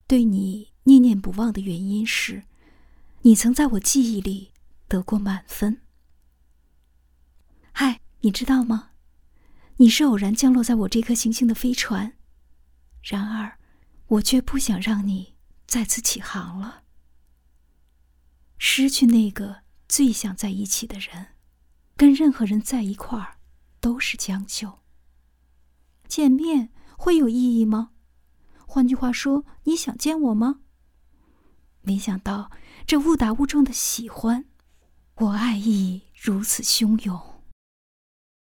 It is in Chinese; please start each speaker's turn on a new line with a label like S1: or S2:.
S1: 对你念念不忘的原因是，你曾在我记忆里得过满分。嗨，你知道吗？你是偶然降落在我这颗行星的飞船，然而我却不想让你再次起航了。失去那个最想在一起的人，跟任何人在一块儿都是将就。见面会有意义吗？换句话说，你想见我吗？没想到这误打误撞的喜欢，我爱意如此汹涌。